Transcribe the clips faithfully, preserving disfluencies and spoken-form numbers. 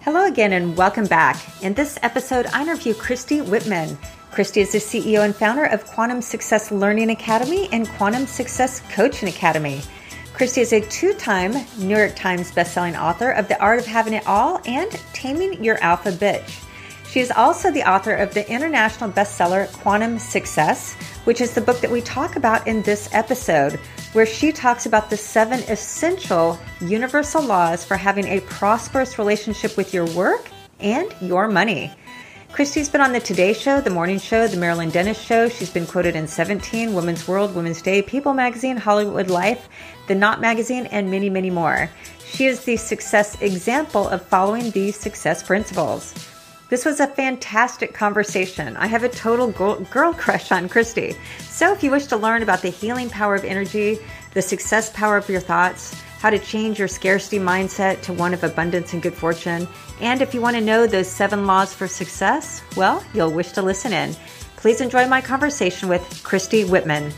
Hello again and welcome back. In this episode, I interview Christy Whitman. Christy is the C E O and founder of Quantum Success Learning Academy and Quantum Success Coaching Academy. Christy is a two-time New York Times bestselling author of The Art of Having It All and Taming Your Alpha Bitch. She is also the author of the international bestseller Quantum Success, which is the book that we talk about in this episode, where she talks about the seven essential universal laws for having a prosperous relationship with your work and your money. Christy's been on the Today Show, The Morning Show, The Marilyn Dennis Show. She's been quoted in seventeen, Women's World, Women's Day, People Magazine, Hollywood Life, The Knot Magazine, and many, many more. She is the success example of following these success principles. This was a fantastic conversation. I have a total girl crush on Christy. So if you wish to learn about the healing power of energy, the success power of your thoughts, how to change your scarcity mindset to one of abundance and good fortune, and if you want to know those seven laws for success, well, you'll wish to listen in. Please enjoy my conversation with Christy Whitman.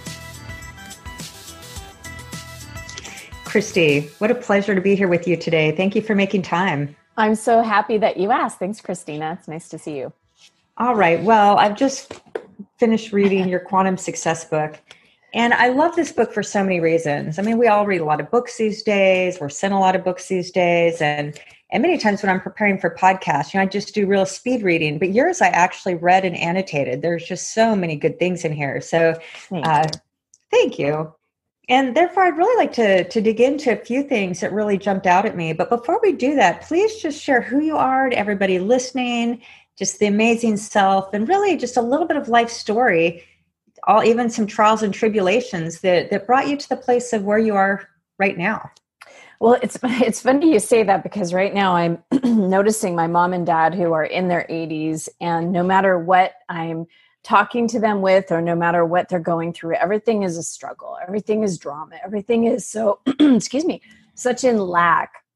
Christy, what a pleasure to be here with you today. Thank you for making time. I'm so happy that you asked. Thanks, Christina. It's nice to see you. All right. Well, I've just finished reading your Quantum Success book, and I love this book for so many reasons. I mean, we all read a lot of books these days. We're sent a lot of books these days. And, and many times when I'm preparing for podcasts, you know, I just do real speed reading. But yours, I actually read and annotated. There's just so many good things in here. So thank uh, you. Thank you. And therefore, I'd really like to, to dig into a few things that really jumped out at me. But before we do that, please just share who you are to everybody listening, just the amazing self, and really just a little bit of life story, all even some trials and tribulations that, that brought you to the place of where you are right now. Well, it's it's funny you say that, because right now I'm noticing my mom and dad who are in their eighties, and no matter what I'm talking to them with, or no matter what they're going through, everything is a struggle. Everything is drama. Everything is so, excuse me, such in lack.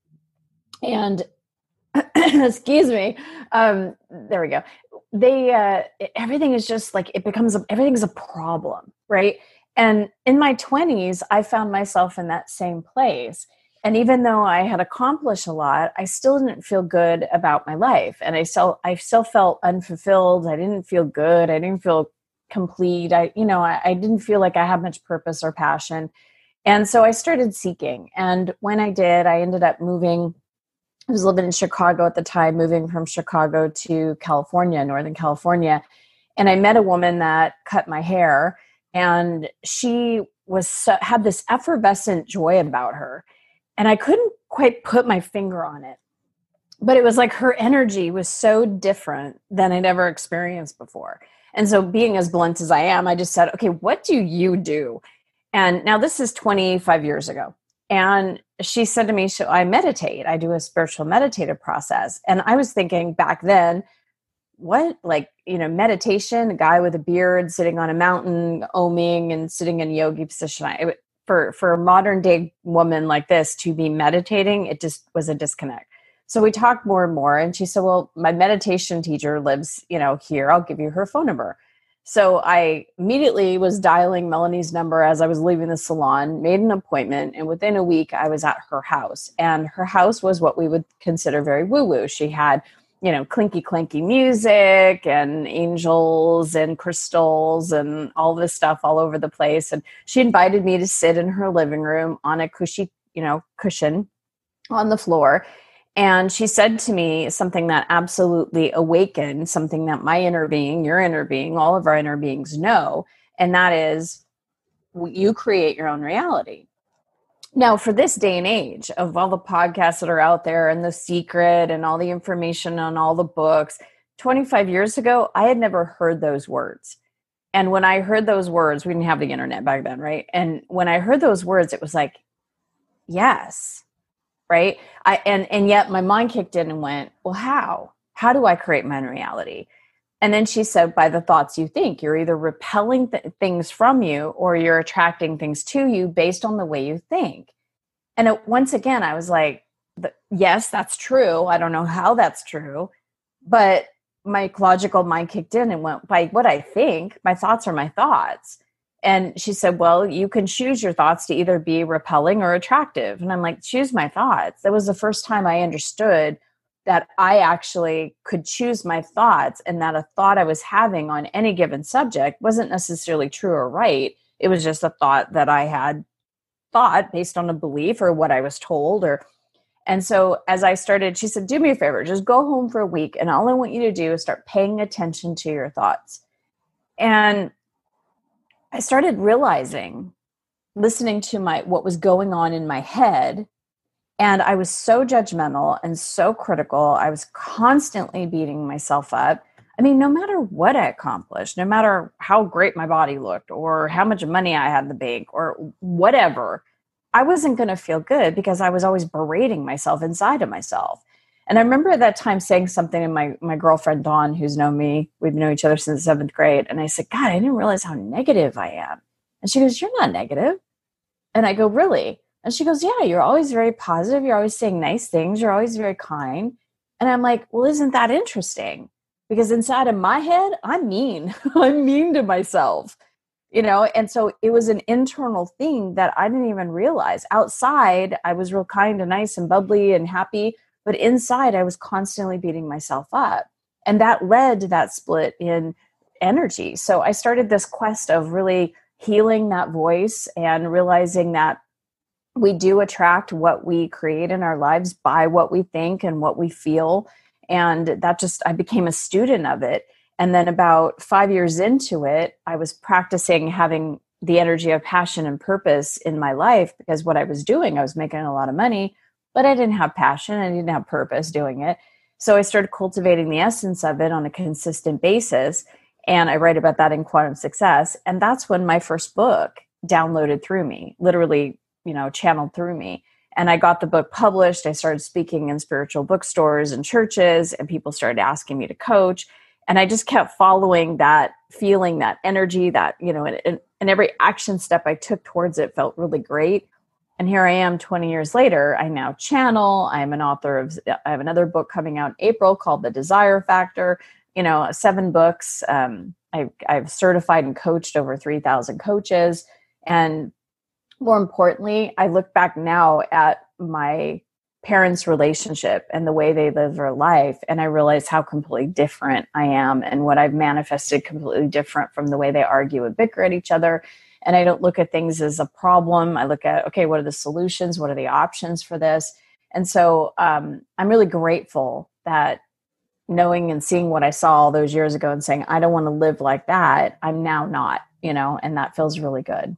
And excuse me, um, there we go. They, uh, everything is just like, it becomes, a, everything's a problem, right? And in my twenties, I found myself in that same place. And even though I had accomplished a lot, I still didn't feel good about my life. And I still, I still felt unfulfilled. I didn't feel good. I didn't feel complete. I, you know, I, I didn't feel like I had much purpose or passion. And so I started seeking. And when I did, I ended up moving. I was living in Chicago at the time, moving from Chicago to California, Northern California. And I met a woman that cut my hair, and she was so, had this effervescent joy about her. And I couldn't quite put my finger on it, but it was like her energy was so different than I'd ever experienced before. And so, being as blunt as I am, I just said, okay, what do you do? And now this is twenty-five years ago. And she said to me, so I meditate. I do a spiritual meditative process. And I was thinking back then, what, like, you know, meditation, a guy with a beard sitting on a mountain, oming and sitting in yogi position. I, For, for a modern day woman like this to be meditating, it just was a disconnect. So we talked more and more, and she said, well, my meditation teacher lives, you know, here. I'll give you her phone number. So I immediately was dialing Melanie's number as I was leaving the salon, made an appointment, and within a week I was at her house. And her house was what we would consider very woo-woo. She had, you know, clinky clanky music and angels and crystals and all this stuff all over the place. And she invited me to sit in her living room on a cushy, you know, cushion on the floor. And she said to me something that absolutely awakened something that my inner being, your inner being, all of our inner beings know. And that is, you create your own reality. Now, for this day and age of all the podcasts that are out there and The Secret and all the information on all the books, twenty-five years ago, I had never heard those words. And when I heard those words, we didn't have the internet back then, right? And when I heard those words, it was like, yes, right? I and and yet my mind kicked in and went, well, how? How do I create my own reality? And then she said, by the thoughts you think. You're either repelling th- things from you, or you're attracting things to you based on the way you think. And it, once again, I was like, yes, that's true. I don't know how that's true. But my logical mind kicked in and went, by what I think, my thoughts are my thoughts. And she said, well, you can choose your thoughts to either be repelling or attractive. And I'm like, choose my thoughts. That was the first time I understood that I actually could choose my thoughts, and that a thought I was having on any given subject wasn't necessarily true or right. It was just a thought that I had thought based on a belief or what I was told. Or And so as I started, she said, do me a favor, just go home for a week. And all I want you to do is start paying attention to your thoughts. And I started realizing, listening to my what was going on in my head. And I was so judgmental and so critical. I was constantly beating myself up. I mean, no matter what I accomplished, no matter how great my body looked or how much money I had in the bank or whatever, I wasn't going to feel good because I was always berating myself inside of myself. And I remember at that time saying something to my, my girlfriend, Dawn, who's known me. We've known each other since seventh grade. And I said, God, I didn't realize how negative I am. And she goes, you're not negative. And I go, really? And she goes, yeah, you're always very positive. You're always saying nice things. You're always very kind. And I'm like, well, isn't that interesting? Because inside of my head, I'm mean. I'm mean to myself, you know? And so it was an internal thing that I didn't even realize. Outside, I was real kind and nice and bubbly and happy. But inside, I was constantly beating myself up. And that led to that split in energy. So I started this quest of really healing that voice and realizing that we do attract what we create in our lives by what we think and what we feel. And that just, I became a student of it. And then about five years into it, I was practicing having the energy of passion and purpose in my life, because what I was doing, I was making a lot of money, but I didn't have passion. I didn't have purpose doing it. So I started cultivating the essence of it on a consistent basis. And I write about that in Quantum Success. And that's when my first book downloaded through me, literally, you know, channeled through me. And I got the book published. I started speaking in spiritual bookstores and churches, and people started asking me to coach. And I just kept following that feeling, that energy, that, you know, and, and every action step I took towards it felt really great. And here I am twenty years later. I now channel. I'm an author of, I have another book coming out in April called The Desire Factor, you know, seven books. Um, I, I've certified and coached over three thousand coaches. And more importantly, I look back now at my parents' relationship and the way they live their life, and I realize how completely different I am and what I've manifested completely different from the way they argue and bicker at each other. And I don't look at things as a problem. I look at, okay, what are the solutions? What are the options for this? And so um, I'm really grateful that knowing and seeing what I saw all those years ago and saying, I don't want to live like that, I'm now not, you know, and that feels really good.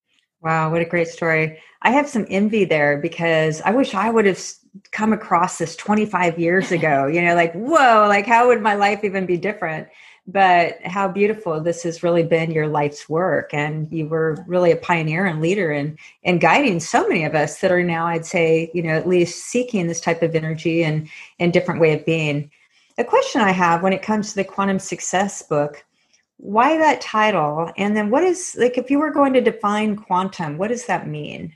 Wow, what a great story. I have some envy there because I wish I would have come across this twenty-five years ago, you know, like, whoa, like how would my life even be different? But how beautiful this has really been your life's work. And you were really a pioneer and leader in, in guiding so many of us that are now, I'd say, you know, at least seeking this type of energy and, and different way of being. A question I have when it comes to the Quantum Success book, why that title? And then what is, like, if you were going to define quantum, what does that mean?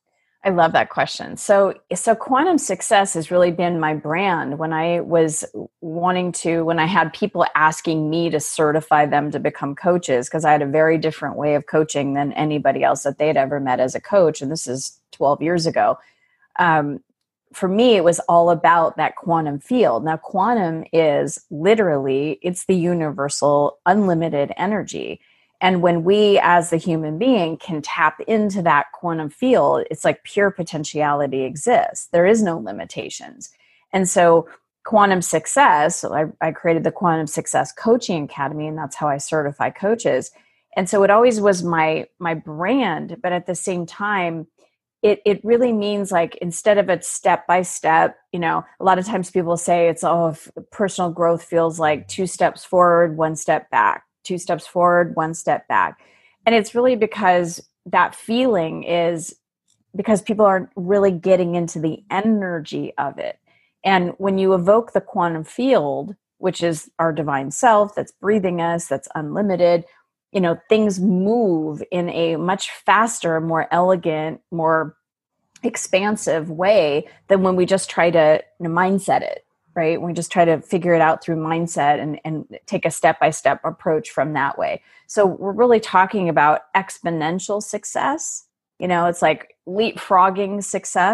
I love that question. So, so Quantum Success has really been my brand. When I was wanting to, when I had people asking me to certify them to become coaches, because I had a very different way of coaching than anybody else that they'd ever met as a coach. And this is twelve years ago. Um, for me, it was all about that quantum field. Now, quantum is literally, it's the universal unlimited energy. And when we as the human being can tap into that quantum field, it's like pure potentiality exists. There is no limitations. And so Quantum Success, so I, I created the Quantum Success Coaching Academy, and that's how I certify coaches. And so it always was my, my brand, but at the same time, It it really means, like, instead of it step by step, you know, a lot of times people say it's, oh, if personal growth feels like two steps forward, one step back, two steps forward, one step back. And it's really because that feeling is because people aren't really getting into the energy of it. And when you evoke the quantum field, which is our divine self that's breathing us, that's unlimited, you know, things move in a much faster, more elegant, more expansive way than when we just try to, you know, mindset it, right? When we just try to figure it out through mindset and, and take a step-by-step approach from that way. So we're really talking about exponential success. You know, it's like leapfrogging success,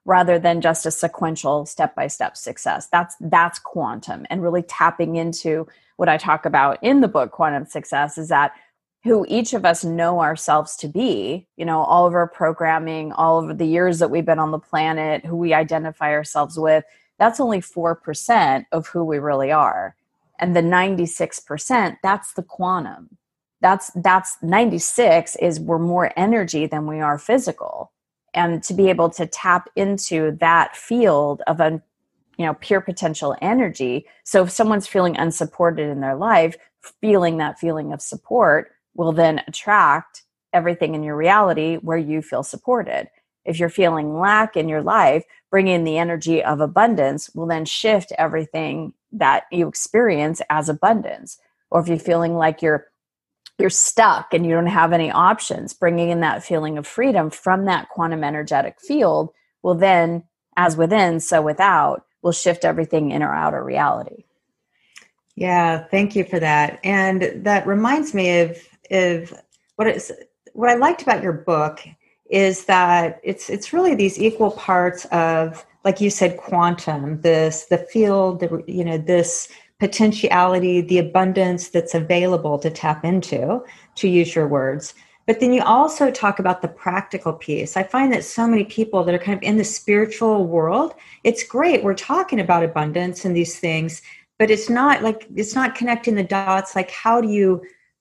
rather than just a sequential step-by-step success. That's that's quantum, and really tapping into what I talk about in the book, Quantum Success, is that who each of us know ourselves to be, you know, all of our programming, all of the years that we've been on the planet, who we identify ourselves with, that's only four percent of who we really are. And the ninety-six percent, that's the quantum. That's, that's ninety-six is we're more energy than we are physical. And to be able to tap into that field of a, you know, pure potential energy. So if someone's feeling unsupported in their life, feeling that feeling of support will then attract everything in your reality where you feel supported. If you're feeling lack in your life, bringing in the energy of abundance will then shift everything that you experience as abundance. Or if you're feeling like you're you're stuck and you don't have any options, bringing in that feeling of freedom from that quantum energetic field will then, as within, so without, will shift everything in or outer reality. Yeah, thank you for that. And that reminds me of, of what is what I liked about your book is that it's it's really these equal parts of, like you said, quantum, this the field, the, you know, this potentiality, the abundance that's available to tap into, to use your words. But then you also talk about the practical piece. I find that so many people that are kind of in the spiritual world, it's great. We're talking about abundance and these things, but it's not like, it's not connecting the dots. Like, how do you,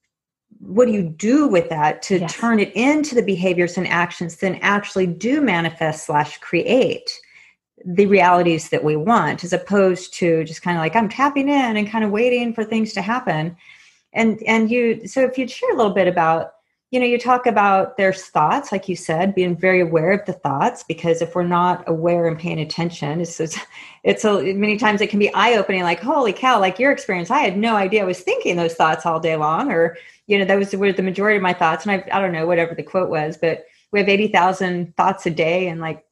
what do you do with that to yes. turn it into the behaviors and actions then actually do manifest slash create the realities that we want, as opposed to just kind of like, I'm tapping in and kind of waiting for things to happen. And, and you, so if you'd share a little bit about, you know, you talk about there's thoughts, like you said, being very aware of the thoughts, because if we're not aware and paying attention, it's, it's, it's a, many times it can be eye-opening, like, holy cow, like your experience, I had no idea I was thinking those thoughts all day long, or, you know, those were the majority of my thoughts. And I, I don't know, whatever the quote was, but we have eighty thousand thoughts a day, and like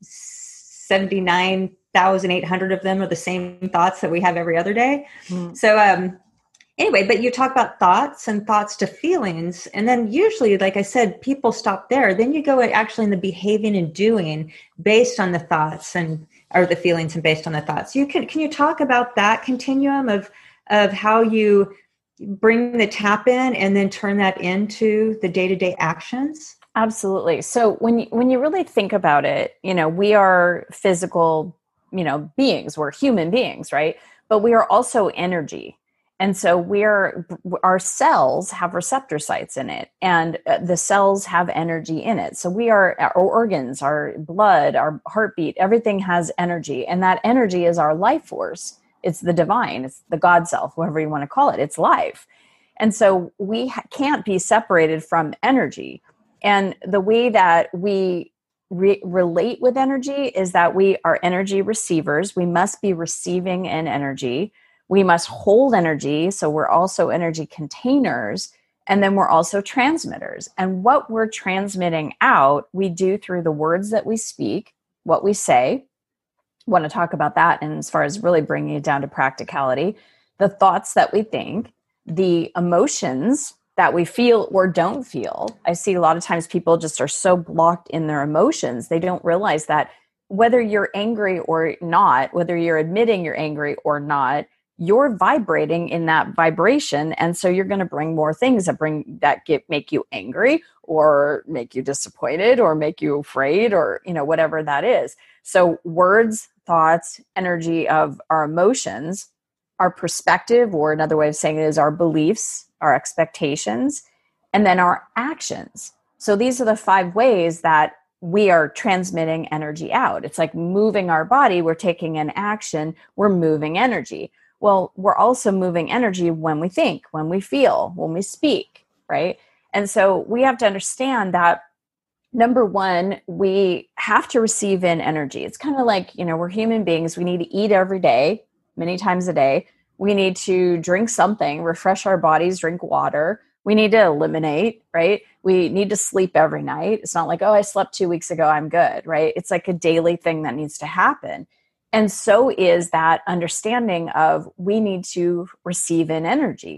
seventy-nine thousand eight hundred of them are the same thoughts that we have every other day. Mm. So, um, Anyway, but you talk about thoughts and thoughts to feelings. And then usually, like I said, people stop there. Then you go actually in the behaving and doing based on the thoughts and or the feelings and based on the thoughts. You can can you talk about that continuum of of how you bring the tap in and then turn that into the day-to-day actions? Absolutely. So when you, when you really think about it, you know, we are physical, you know, beings. We're human beings, right? But we are also energy. And so we're, our cells have receptor sites in it, and the cells have energy in it. So we are, our organs, our blood, our heartbeat, everything has energy. And that energy is our life force. It's the divine, it's the God self, whatever you want to call it. It's life. And so we ha- can't be separated from energy. And the way that we re- relate with energy is that we are energy receivers. We must be receiving in energy. We must hold energy, so we're also energy containers, and then we're also transmitters. And what we're transmitting out, we do through the words that we speak, what we say. I want to talk about that, and as far as really bringing it down to practicality, the thoughts that we think, the emotions that we feel or don't feel. I see a lot of times people just are so blocked in their emotions, they don't realize that whether you're angry or not, whether you're admitting you're angry or not, you're vibrating in that vibration. And so you're going to bring more things that bring that get make you angry or make you disappointed or make you afraid or, you know, whatever that is. So words, thoughts, energy of our emotions, our perspective, or another way of saying it is our beliefs, our expectations, and then our actions. So these are the five ways that we are transmitting energy out. It's like moving our body. We're taking an action. We're moving energy. Well, we're also moving energy when we think, when we feel, when we speak, right? And so we have to understand that, number one, we have to receive in energy. It's kind of like, you know, we're human beings. We need to eat every day, many times a day. We need to drink something, refresh our bodies, drink water. We need to eliminate, right? We need to sleep every night. It's not like, oh, I slept two weeks ago, I'm good, right? It's like a daily thing that needs to happen. And so is that understanding of we need to receive in energy.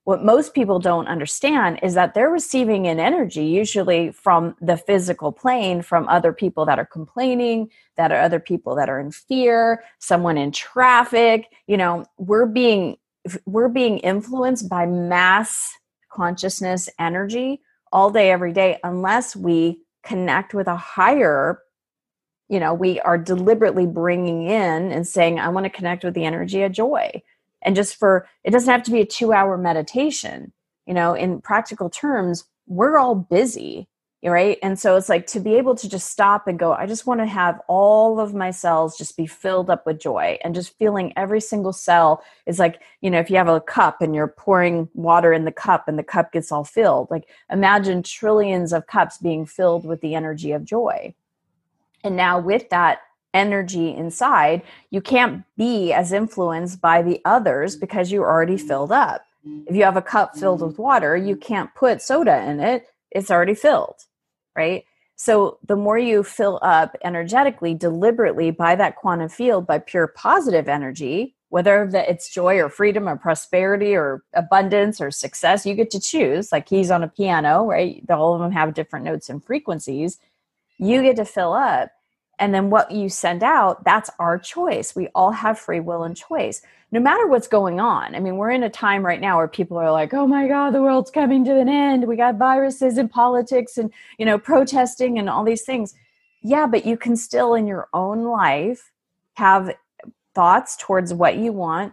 What most people don't understand is that they're receiving an energy, usually from the physical plane, from other people that are complaining, that are other people that are in fear, someone in traffic. You know, we're being we're being influenced by mass consciousness energy all day, every day, unless we connect with a higher, you know, we are deliberately bringing in and saying, I want to connect with the energy of joy. And just for, it doesn't have to be a two hour meditation, you know, in practical terms, we're all busy, right? And so it's like to be able to just stop and go, I just want to have all of my cells just be filled up with joy, and just feeling every single cell is like, you know, if you have a cup and you're pouring water in the cup and the cup gets all filled, like imagine trillions of cups being filled with the energy of joy. And now with that energy inside, you can't be as influenced by the others because you're already filled up. If you have a cup filled with water, you can't put soda in it. It's already filled, right? So the more you fill up energetically, deliberately by that quantum field, by pure positive energy, whether it's joy or freedom or prosperity or abundance or success, you get to choose, like keys on a piano, right? All of them have different notes and frequencies. You get to fill up. And then what you send out, that's our choice. We all have free will and choice, no matter what's going on. I mean, we're in a time right now where people are like, oh my God, the world's coming to an end. We got viruses and politics and, you know, protesting and all these things. Yeah, but you can still in your own life have thoughts towards what you want,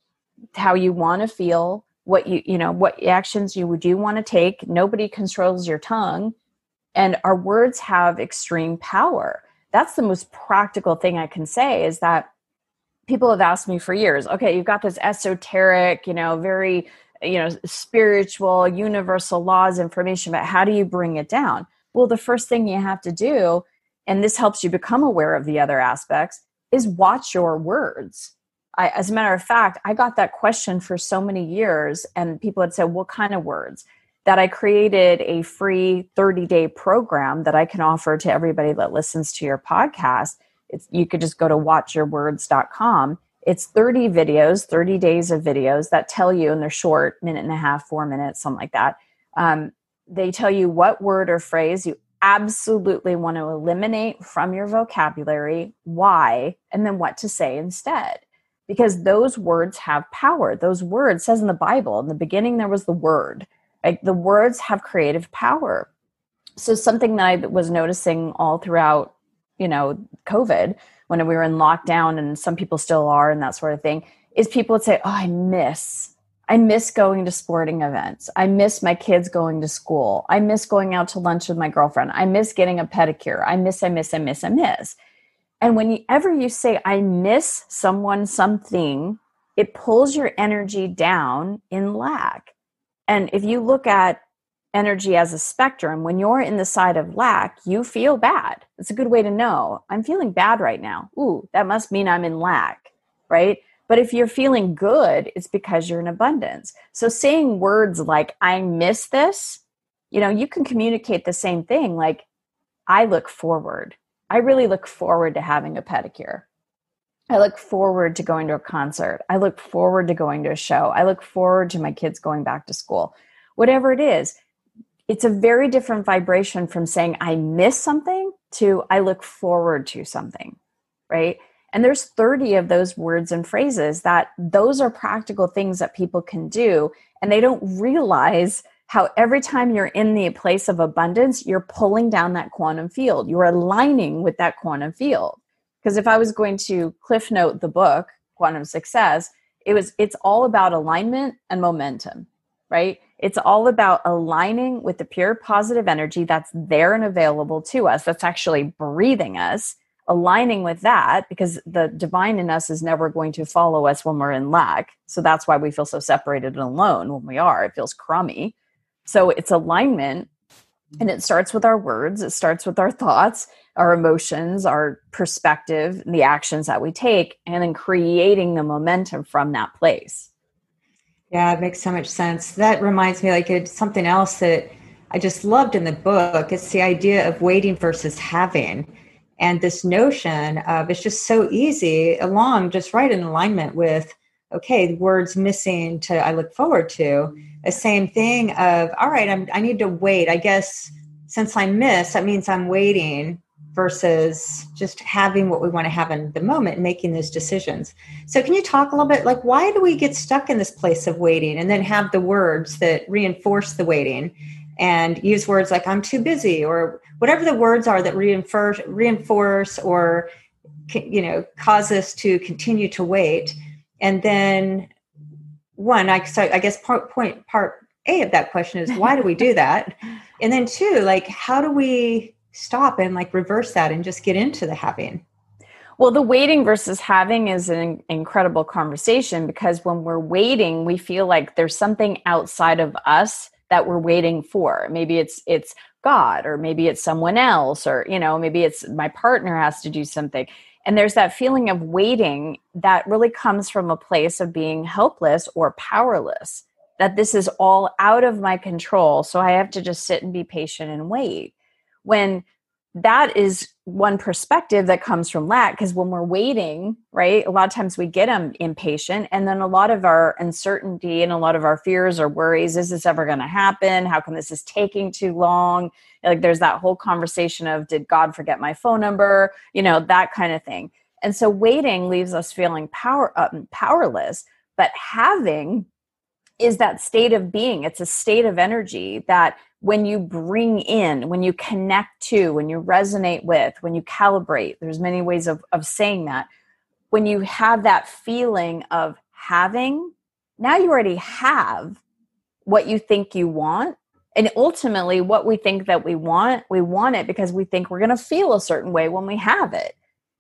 how you want to feel, what you, you know, what actions you do want to take. Nobody controls your tongue. And our words have extreme power. That's the most practical thing I can say, is that people have asked me for years, okay, you've got this esoteric, you know, very, you know, spiritual, universal laws information, but how do you bring it down? Well, the first thing you have to do, and this helps you become aware of the other aspects, is watch your words. I, as a matter of fact, I got that question for so many years, and people had said, what kind of words? That I created a free thirty-day program that I can offer to everybody that listens to your podcast. It's, you could just go to watch your words dot com. It's thirty videos, thirty days of videos that tell you, and they're short, minute and a half, four minutes, something like that. Um, they tell you what word or phrase you absolutely want to eliminate from your vocabulary, why, and then what to say instead. Because those words have power. Those words, says in the Bible, in the beginning there was the word. Like the words have creative power. So something that I was noticing all throughout, you know, COVID, when we were in lockdown, and some people still are and that sort of thing, is people would say, oh, I miss, I miss going to sporting events. I miss my kids going to school. I miss going out to lunch with my girlfriend. I miss getting a pedicure. I miss, I miss, I miss, I miss. And whenever you say, I miss someone, something, it pulls your energy down in lack. And if you look at energy as a spectrum, when you're in the side of lack, you feel bad. It's a good way to know. I'm feeling bad right now. Ooh, that must mean I'm in lack, right? But if you're feeling good, it's because you're in abundance. So saying words like, I miss this, you know, you can communicate the same thing. Like, I look forward. I really look forward to having a pedicure. I look forward to going to a concert. I look forward to going to a show. I look forward to my kids going back to school. Whatever it is, it's a very different vibration from saying I miss something to I look forward to something, right? And there's thirty of those words and phrases that those are practical things that people can do. And they don't realize how every time you're in the place of abundance, you're pulling down that quantum field. You're aligning with that quantum field. Because if I was going to cliff note the book, Quantum Success, it was it's all about alignment and momentum, right? It's all about aligning with the pure positive energy that's there and available to us, that's actually breathing us, aligning with that, because the divine in us is never going to follow us when we're in lack. So that's why we feel so separated and alone when we are. It feels crummy. So it's alignment. And it starts with our words. It starts with our thoughts, our emotions, our perspective, and the actions that we take, and then creating the momentum from that place. Yeah, it makes so much sense. That reminds me, like it's something else that I just loved in the book. It's the idea of waiting versus having. And this notion of it's just so easy along, just right in alignment with okay, the words missing to I look forward to. The same thing of, all right, I'm, I need to wait. I guess since I miss, that means I'm waiting versus just having what we want to have in the moment and making those decisions. So can you talk a little bit, like, why do we get stuck in this place of waiting and then have the words that reinforce the waiting and use words like I'm too busy or whatever the words are that reinforce, reinforce or, you know, cause us to continue to wait. And then one, I, so I guess part, point, part A of that question is, why do we do that? And then two, like, how do we stop and like reverse that and just get into the having? Well, the waiting versus having is an incredible conversation, because when we're waiting, we feel like there's something outside of us that we're waiting for. Maybe it's it's God, or maybe it's someone else, or, you know, maybe it's my partner has to do something. And there's that feeling of waiting that really comes from a place of being helpless or powerless, that this is all out of my control. So I have to just sit and be patient and wait. When that is one perspective that comes from lack, because when we're waiting, right, a lot of times we get um, impatient, and then a lot of our uncertainty and a lot of our fears or worries, is this ever going to happen? How come this is taking too long? Like, there's that whole conversation of, did God forget my phone number? You know, that kind of thing. And so waiting leaves us feeling power uh, powerless, but having is that state of being. It's a state of energy that when you bring in, when you connect to, when you resonate with, when you calibrate, there's many ways of, of saying that. When you have that feeling of having, now you already have what you think you want. And ultimately what we think that we want, we want it because we think we're going to feel a certain way when we have it.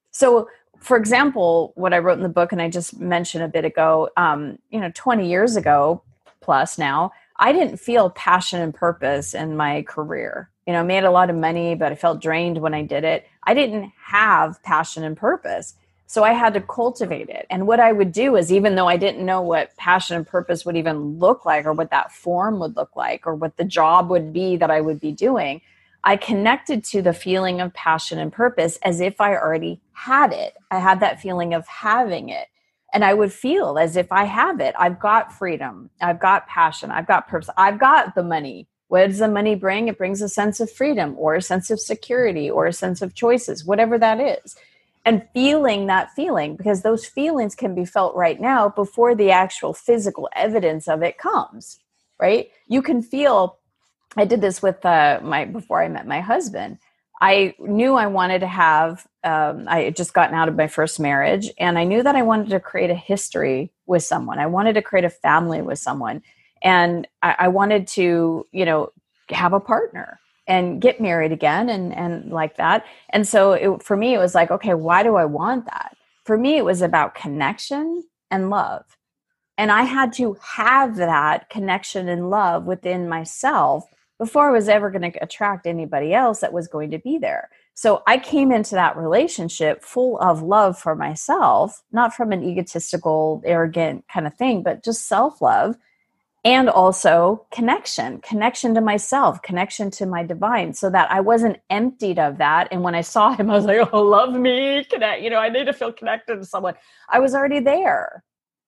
So for example, what I wrote in the book, and I just mentioned a bit ago, um, you know, twenty years ago plus now, I didn't feel passion and purpose in my career. You know, I made a lot of money, but I felt drained when I did it. I didn't have passion and purpose. So I had to cultivate it. And what I would do is, even though I didn't know what passion and purpose would even look like, or what that form would look like, or what the job would be that I would be doing, I connected to the feeling of passion and purpose as if I already had it. I had that feeling of having it. And I would feel as if I have it. I've got freedom. I've got passion. I've got purpose. I've got the money. What does the money bring? It brings a sense of freedom, or a sense of security, or a sense of choices, whatever that is. And feeling that feeling, because those feelings can be felt right now before the actual physical evidence of it comes, right? You can feel, I did this with uh, my, before I met my husband. I knew I wanted to have, um, I had just gotten out of my first marriage, and I knew that I wanted to create a history with someone. I wanted to create a family with someone. And I, I wanted to, you know, have a partner and get married again, and, and like that. And so it, for me, it was like, okay, why do I want that? For me, it was about connection and love. And I had to have that connection and love within myself before I was ever going to attract anybody else that was going to be there. So I came into that relationship full of love for myself, not from an egotistical, arrogant kind of thing, but just self-love, and also connection, connection to myself, connection to my divine, so that I wasn't emptied of that. And when I saw him, I was like, oh, love me, connect. You know, I need to feel connected to someone. I was already there.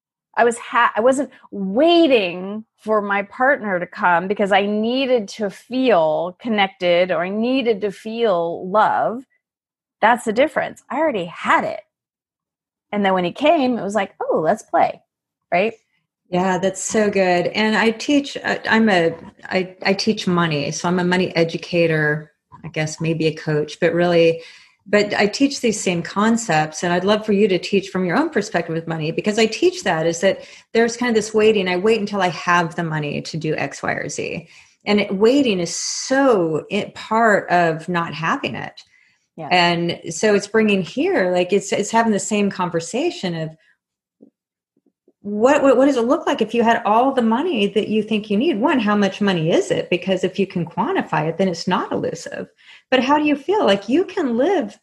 I was ha- I wasn't waiting for my partner to come because I needed to feel connected, or I needed to feel love. That's the difference. I already had it. And then when he came, it was like, oh, let's play. Right? Yeah, that's so good. And I teach, I'm a, I, I teach money. So I'm a money educator, I guess maybe a coach, but really, but I teach these same concepts, and I'd love for you to teach from your own perspective with money, because I teach that is that there's kind of this waiting. I wait until I have the money to do X, Y, or Z. And it, waiting is so it, part of not having it. Yeah. And so it's bringing here, like it's, it's having the same conversation of what, what, what does it look like if you had all the money that you think you need? One, how much money is it? Because if you can quantify it, then it's not elusive. But how do you feel? Like you can live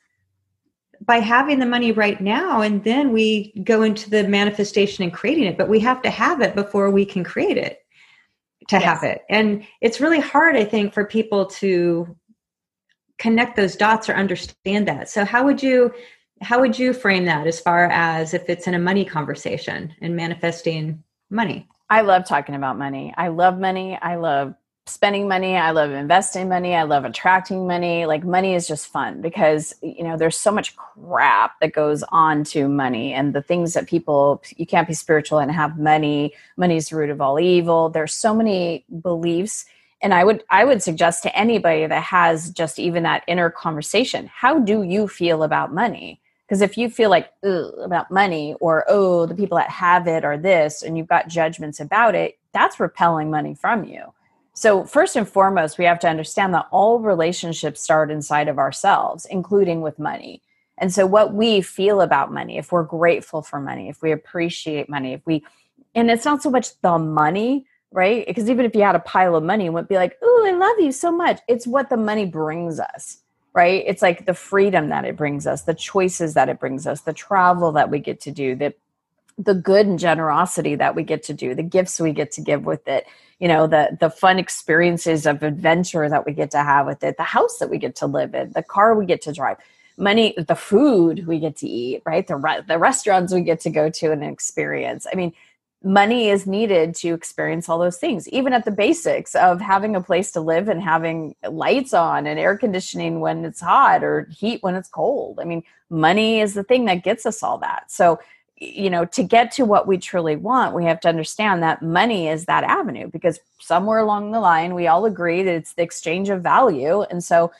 by having the money right now, and then we go into the manifestation and creating it, but we have to have it before we can create it to yes. have it. And it's really hard, I think, for people to connect those dots or understand that. So how would you, How would you frame that as far as if it's in a money conversation and manifesting money? I love talking about money. I love money. I love spending money. I love investing money. I love attracting money. Like money is just fun because, you know, there's so much crap that goes on to money and the things that people, you can't be spiritual and have money. Money is the root of all evil. There's so many beliefs. And I would, I would suggest to anybody that has just even that inner conversation, how do you feel about money? Because if you feel like about money or, oh, the people that have it are this, and you've got judgments about it, that's repelling money from you. So first and foremost, we have to understand that all relationships start inside of ourselves, including with money. And so what we feel about money, if we're grateful for money, if we appreciate money, if we, and it's not so much the money, right? Because even if you had a pile of money, it wouldn't be like, oh, I love you so much. It's what the money brings us. Right? It's like the freedom that it brings us, the choices that it brings us, the travel that we get to do, the the good and generosity that we get to do, the gifts we get to give with it, you know, the the fun experiences of adventure that we get to have with it, the house that we get to live in, the car we get to drive, money, the food we get to eat, right? The re- the restaurants we get to go to and experience. I mean, money is needed to experience all those things, even at the basics of having a place to live and having lights on and air conditioning when it's hot or heat when it's cold. I mean, money is the thing that gets us all that. So, you know, to get to what we truly want, we have to understand that money is that avenue, because somewhere along the line, we all agree that it's the exchange of value. And so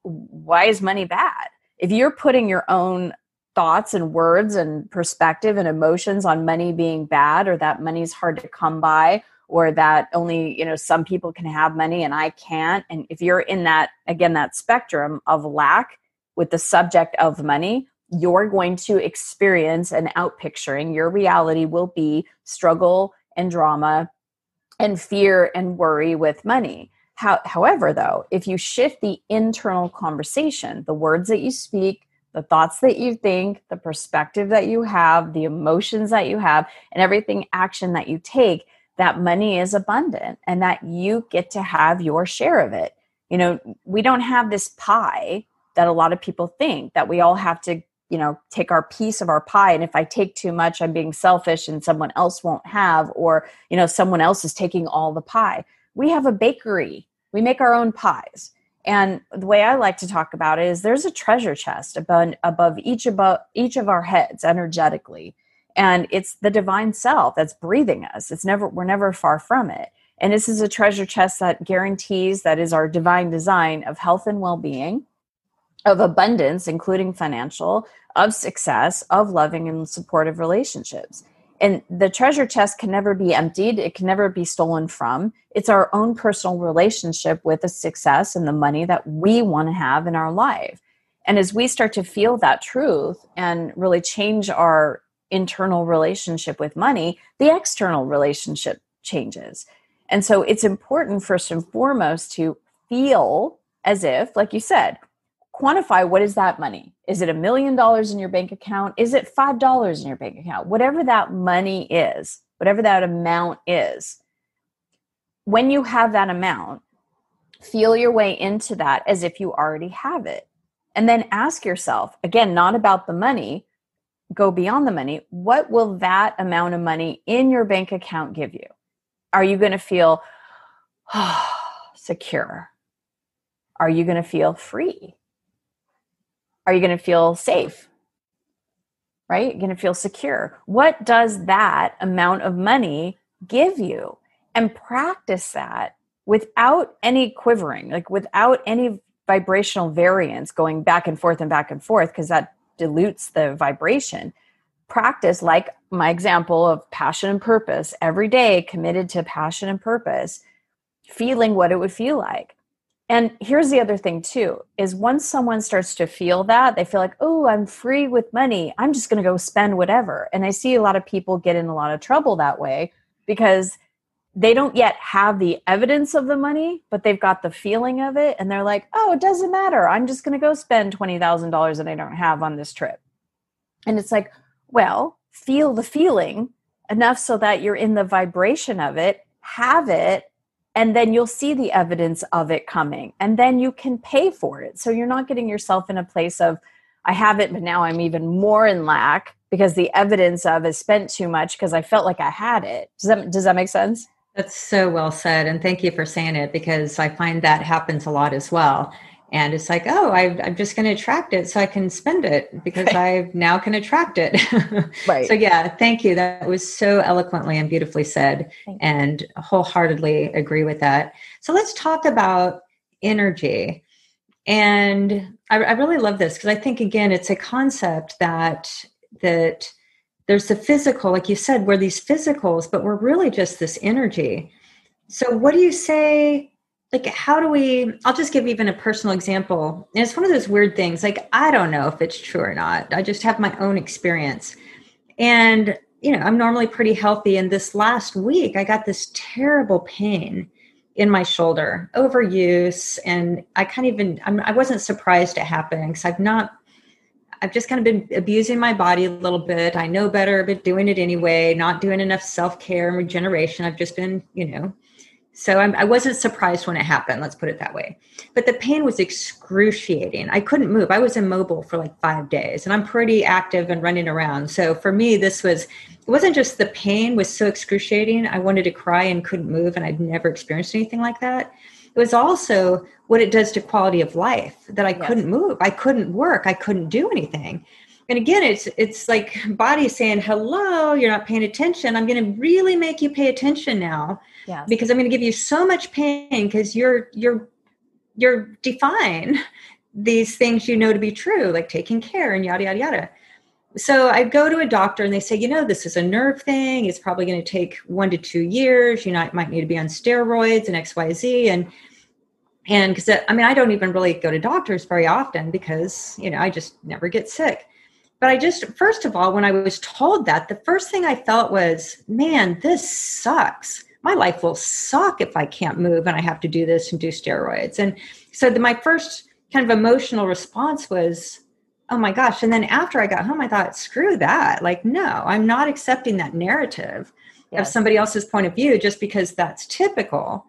why is money bad? If you're putting your own thoughts and words and perspective and emotions on money being bad, or that money's hard to come by, or that only, you know, some people can have money and I can't. And if you're in that, again, that spectrum of lack with the subject of money, you're going to experience an outpicturing. Your reality will be struggle and drama and fear and worry with money. How, however, though, if you shift the internal conversation, the words that you speak, the thoughts that you think, the perspective that you have, the emotions that you have, and everything action that you take, that money is abundant and that you get to have your share of it. You know, we don't have this pie that a lot of people think that we all have to, you know, take our piece of our pie. And if I take too much, I'm being selfish and someone else won't have, or, you know, someone else is taking all the pie. We have a bakery. We make our own pies. And the way I like to talk about it is there's a treasure chest above, above each above each of our heads energetically. And it's the divine self that's breathing us. It's never, we're never far from it. And this is a treasure chest that guarantees that is our divine design of health and well-being, of abundance, including financial, of success, of loving and supportive relationships. And the treasure chest can never be emptied. It can never be stolen from. It's our own personal relationship with the success and the money that we want to have in our life. And as we start to feel that truth and really change our internal relationship with money, the external relationship changes. And so it's important, first and foremost, to feel as if, like you said, quantify what is that money? Is it a million dollars in your bank account? Is it five dollars in your bank account? Whatever that money is, whatever that amount is, when you have that amount, feel your way into that as if you already have it. And then ask yourself, again, not about the money, go beyond the money. What will that amount of money in your bank account give you? Are you going to feel oh, secure? Are you going to feel free? Are you going to feel safe? Right? You're going to feel secure. What does that amount of money give you? And practice that without any quivering, like without any vibrational variance going back and forth and back and forth, because that dilutes the vibration. Practice, like my example of passion and purpose, every day committed to passion and purpose, feeling what it would feel like. And here's the other thing too, is once someone starts to feel that, they feel like, oh, I'm free with money. I'm just going to go spend whatever. And I see a lot of people get in a lot of trouble that way because they don't yet have the evidence of the money, but they've got the feeling of it. And they're like, oh, it doesn't matter. I'm just going to go spend twenty thousand dollars that I don't have on this trip. And it's like, well, feel the feeling enough so that you're in the vibration of it, have it, and then you'll see the evidence of it coming. And then you can pay for it. So you're not getting yourself in a place of, I have it, but now I'm even more in lack because the evidence of is spent too much because I felt like I had it. Does that, does that make sense? That's so well said. And thank you for saying it, because I find that happens a lot as well. And it's like, oh, I, I'm just going to attract it so I can spend it because I now can attract it. Right. So yeah, thank you. That was so eloquently and beautifully said, and wholeheartedly agree with that. So let's talk about energy. And I, I really love this because I think, again, it's a concept that, that there's the physical, like you said, we're these physicals, but we're really just this energy. So what do you say? Like, how do we, I'll just give even a personal example. And it's one of those weird things. Like, I don't know if it's true or not. I just have my own experience. And, you know, I'm normally pretty healthy. And this last week, I got this terrible pain in my shoulder, overuse. And I can't even, I'm, I wasn't surprised it happened because I've not, I've just kind of been abusing my body a little bit. I know better, but doing it anyway, not doing enough self-care and regeneration. I've just been, you know, So I'm, I wasn't surprised when it happened. Let's put it that way. But the pain was excruciating. I couldn't move. I was immobile for like five days and I'm pretty active and running around. So for me, this was, it wasn't just the pain was so excruciating. I wanted to cry and couldn't move. And I'd never experienced anything like that. It was also what it does to quality of life, that I yes. couldn't move. I couldn't work. I couldn't do anything. And again, it's it's like body saying, hello, you're not paying attention. I'm going to really make you pay attention now yes. because I'm going to give you so much pain because you're you're you're defying these things you know to be true, like taking care and yada, yada, yada. So I go to a doctor and they say, you know, this is a nerve thing. It's probably going to take one to two years. You know, might need to be on steroids and X, Y, Z. And and because, I mean, I don't even really go to doctors very often because, you know, I just never get sick. But I just, first of all, when I was told that, the first thing I felt was, man, this sucks. My life will suck if I can't move and I have to do this and do steroids. And so the, my first kind of emotional response was, oh my gosh. And then after I got home, I thought, screw that. Like, no, I'm not accepting that narrative yes. of somebody else's point of view just because that's typical.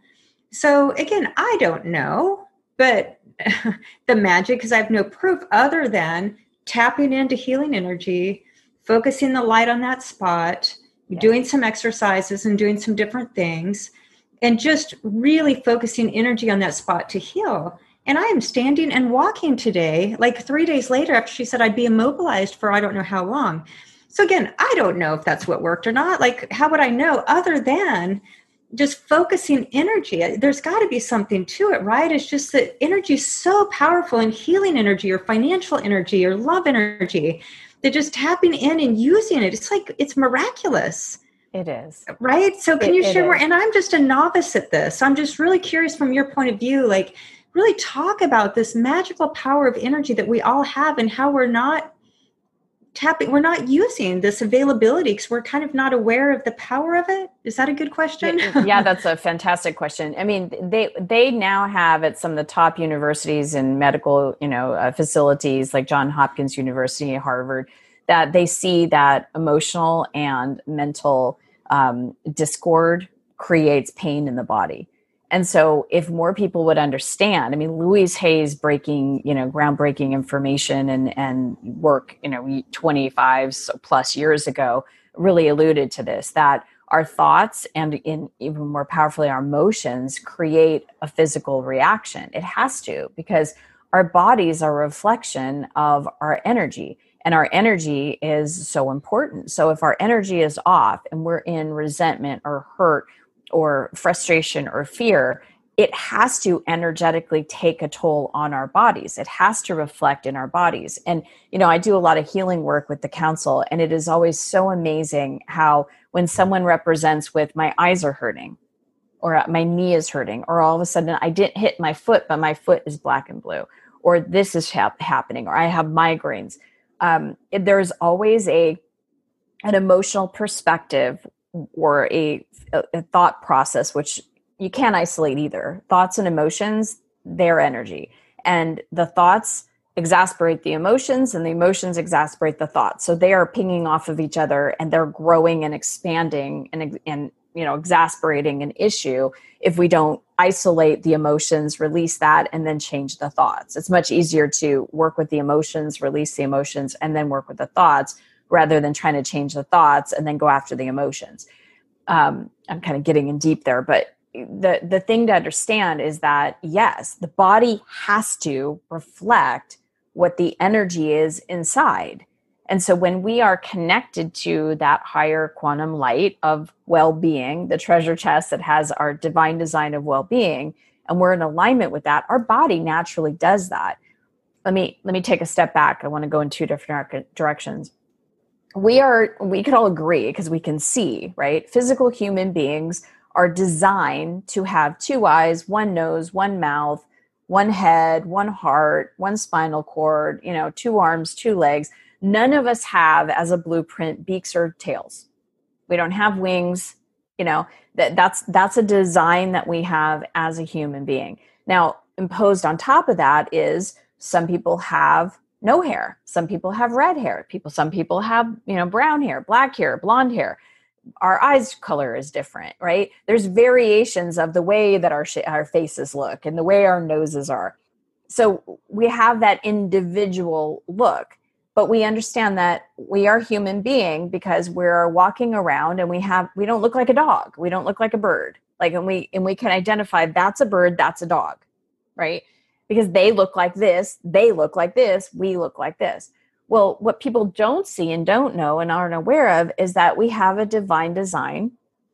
So again, I don't know, but the magic, because I have no proof other than tapping into healing energy, focusing the light on that spot, yeah. doing some exercises and doing some different things, and just really focusing energy on that spot to heal. And I am standing and walking today, like three days later after she said I'd be immobilized for I don't know how long. So again, I don't know if that's what worked or not. Like, how would I know other than just focusing energy? There's got to be something to it, right? It's just that energy is so powerful, and healing energy or financial energy or love energy, they're just tapping in and using it. It's like, it's miraculous. It is. Right? So can it, you share more? Is. And I'm just a novice at this. So I'm just really curious from your point of view, like really talk about this magical power of energy that we all have and how we're not tapping, we're not using this availability because we're kind of not aware of the power of it. Is that a good question? Yeah, that's a fantastic question. I mean, they they now have at some of the top universities and medical, you know, uh, facilities like Johns Hopkins University, Harvard, that they see that emotional and mental um, discord creates pain in the body. And so if more people would understand, I mean, Louise Hay's breaking, you know, groundbreaking information and, and work, you know, twenty-five plus years ago really alluded to this, that our thoughts and in even more powerfully, our emotions create a physical reaction. It has to, because our bodies are a reflection of our energy, and our energy is so important. So if our energy is off and we're in resentment or hurt or frustration or fear, it has to energetically take a toll on our bodies. It has to reflect in our bodies. And, you know, I do a lot of healing work with the council, and it is always so amazing how when someone represents with my eyes are hurting or my knee is hurting, or all of a sudden I didn't hit my foot, but my foot is black and blue, or this is hap- happening, or I have migraines. Um, it, there's always a an emotional perspective or a, a thought process, which you can't isolate either. Thoughts and emotions, they're energy. And the thoughts exasperate the emotions, and the emotions exasperate the thoughts. So they are pinging off of each other, and they're growing and expanding and, and you know, exasperating an issue if we don't isolate the emotions, release that, and then change the thoughts. It's much easier to work with the emotions, release the emotions, and then work with the thoughts rather than trying to change the thoughts and then go after the emotions. Um, I'm kind of getting in deep there, but the, the thing to understand is that, yes, the body has to reflect what the energy is inside. And so when we are connected to that higher quantum light of well-being, the treasure chest that has our divine design of well-being, and we're in alignment with that, our body naturally does that. Let me, let me take a step back. I want to go in two different directions. We are, we can all agree because we can see, right? Physical human beings are designed to have two eyes, one nose, one mouth, one head, one heart, one spinal cord, you know, two arms, two legs. None of us have, as a blueprint, beaks or tails. We don't have wings. You know, that that's that's a design that we have as a human being. Now, imposed on top of that is some people have no hair. Some people have red hair. People, some people have, you know, brown hair, black hair, blonde hair. Our eyes color is different, right? There's variations of the way that our sh- our faces look and the way our noses are. So we have that individual look. But we understand that we are human being because we're walking around and we have, we don't look like a dog. We don't look like a bird. Like, and we, and we can identify that's a bird, that's a dog, right? Because they look like this, they look like this, we look like this. Well, what people don't see and don't know and aren't aware of is that we have a divine design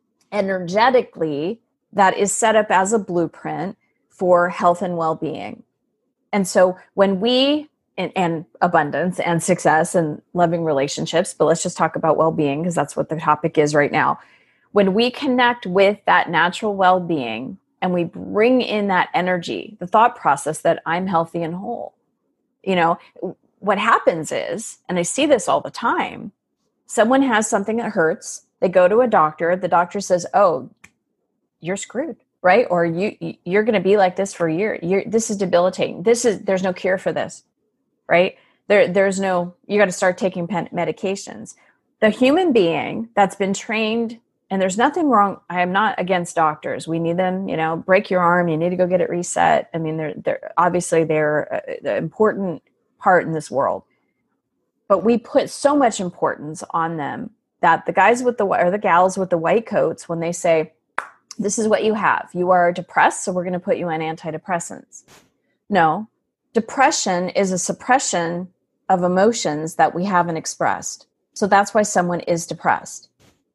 energetically that is set up as a blueprint for health and well-being. And so when we And, and abundance and success and loving relationships, but let's just talk about well-being because that's what the topic is right now. When we connect with that natural well-being and we bring in that energy, the thought process that I'm healthy and whole, you know, what happens is, and I see this all the time, someone has something that hurts, they go to a doctor, the doctor says, oh, you're screwed, right? Or you, you're going to be like this for a year. You're, this is debilitating. This is, there's no cure for this. Right? There, there's no, you got to start taking pen, medications. The human being that's been trained, and there's nothing wrong. I am not against doctors. We need them, you know, break your arm. You need to go get it reset. I mean, they're, they're obviously they're an important part in this world, but we put so much importance on them that the guys with the, or the gals with the white coats, when they say, this is what you have, you are depressed, so we're going to put you on antidepressants. No. Depression is a suppression of emotions that we haven't expressed. So that's why someone is depressed.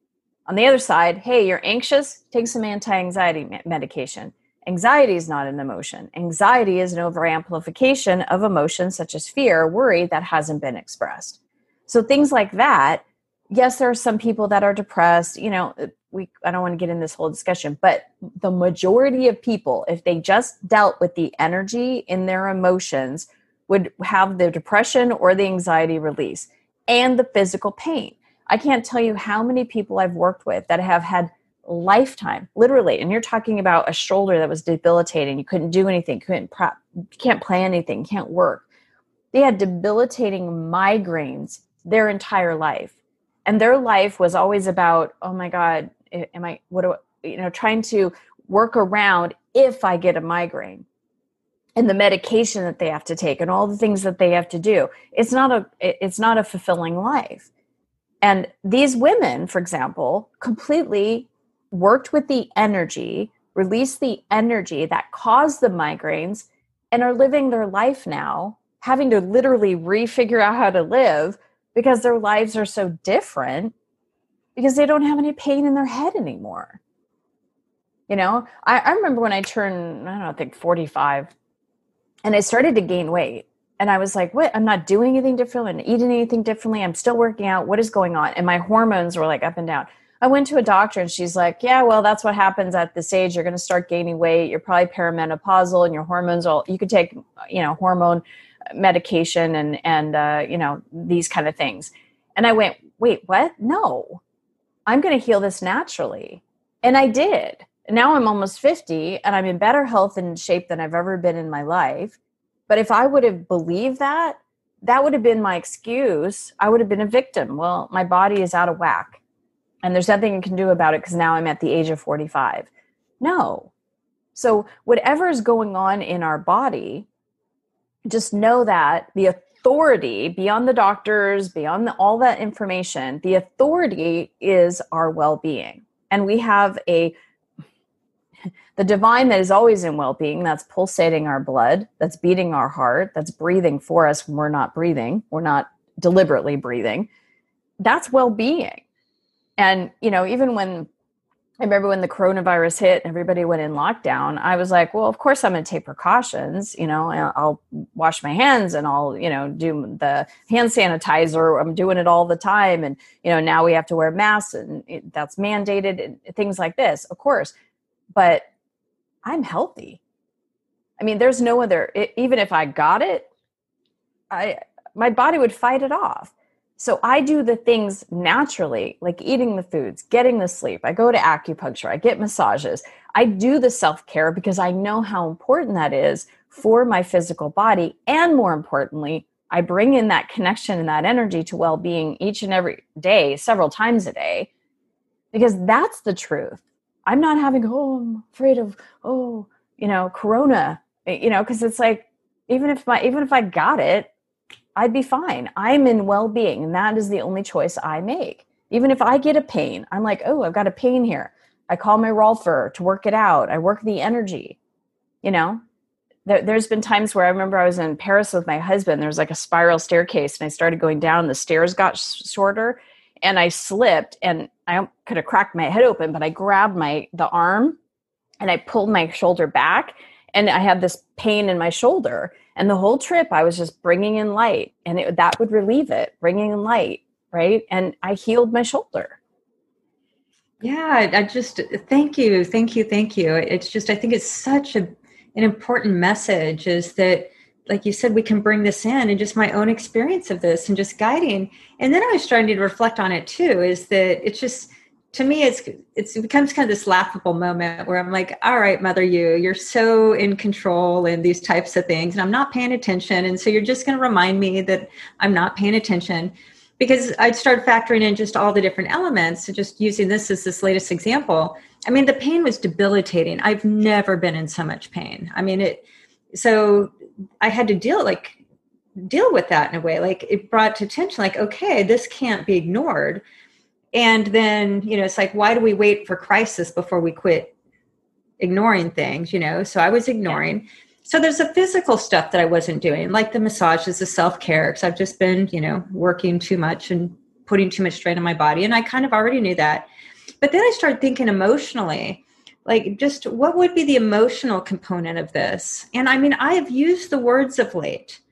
On the other side, hey, you're anxious, take some anti-anxiety medication. Anxiety is not an emotion. Anxiety is an overamplification of emotions such as fear, worry that hasn't been expressed. So things like that, yes, there are some people that are depressed, you know, we, I don't want to get in this whole discussion, but the majority of people, if they just dealt with the energy in their emotions, would have the depression or the anxiety release and the physical pain. I can't tell you how many people I've worked with that have had lifetime, literally, and you're talking about a shoulder that was debilitating. You couldn't do anything, couldn't prep, can't play anything, can't work. They had debilitating migraines their entire life. And their life was always about, oh my God, am I, what do I, you know, trying to work around if I get a migraine and the medication that they have to take and all the things that they have to do. It's not a, it's not a fulfilling life. And these women, for example, completely worked with the energy, released the energy that caused the migraines and are living their life now, having to literally refigure out how to live because their lives are so different because they don't have any pain in their head anymore. You know, I, I remember when I turned, I don't know, I think forty-five, and I started to gain weight. And I was like, what? I'm not doing anything different. I'm not eating anything differently. I'm still working out. What is going on? And my hormones were like up and down. I went to a doctor and she's like, yeah, well, that's what happens at this age. You're going to start gaining weight. You're probably perimenopausal and your hormones will, you could take, you know, hormone medication and, and, uh, you know, these kind of things. And I went, wait, what? No, I'm going to heal this naturally. And I did. Now I'm almost fifty and I'm in better health and shape than I've ever been in my life. But if I would have believed that, that would have been my excuse. I would have been a victim. Well, my body is out of whack. and there's nothing you can do about it because now I'm at the age of forty-five. No. So whatever is going on in our body, just know that the authority beyond the doctors, beyond the, all that information, the authority is our well-being. And we have a, the divine that is always in well-being, that's pulsating our blood, that's beating our heart, that's breathing for us when we're not breathing, we're not deliberately breathing. That's well-being. And, you know, even when I remember when the coronavirus hit and everybody went in lockdown, I was like, well, of course I'm going to take precautions. You know, I'll wash my hands and I'll, you know, do the hand sanitizer. I'm doing it all the time. And, you know, now we have to wear masks and it, that's mandated and things like this, of course. But I'm healthy. I mean, there's no other, it, even if I got it, I, my body would fight it off. So I do the things naturally, like eating the foods, getting the sleep. I go to acupuncture, I get massages. I do the self-care because I know how important that is for my physical body. And more importantly, I bring in that connection and that energy to well-being each and every day, several times a day, because that's the truth. I'm not having, oh, I'm afraid of, oh, you know, Corona, you know, because it's like, even if my, even if I got it, I'd be fine. I'm in well-being, and that is the only choice I make. Even if I get a pain, I'm like, oh, I've got a pain here. I call my Rolfer to work it out. I work the energy. You know, there, there's been times where I remember I was in Paris with my husband. There was like a spiral staircase, and I started going down. The stairs got sh- shorter, and I slipped, and I could have cracked my head open, but I grabbed my the arm, and I pulled my shoulder back, and I had this pain in my shoulder. And the whole trip, I was just bringing in light, and it, that would relieve it, bringing in light, right? And I healed my shoulder. Yeah, I just, thank you, thank you, thank you. It's just, I think it's such a, an important message is that, like you said, we can bring this in and just my own experience of this and just guiding. And then I was starting to reflect on it too, is that it's just, to me, it's, it's, it becomes kind of this laughable moment where I'm like, all right, mother, you, you're so in control and these types of things, and I'm not paying attention. And so you're just going to remind me that I'm not paying attention, because I'd start factoring in just all the different elements. So just using this as this latest example. I mean, the pain was debilitating. I've never been in so much pain. I mean, it, so I had to deal, like, deal with that in a way. Like, it brought to attention, like, okay, this can't be ignored. And then, you know, it's like, why do we wait for crisis before we quit ignoring things, you know? So I was ignoring. Yeah. So there's the physical stuff that I wasn't doing, like the massages, the self-care, because I've just been, you know, working too much and putting too much strain on my body. And I kind of already knew that. But then I started thinking emotionally, like, just what would be the emotional component of this? And I mean, I have used the words of late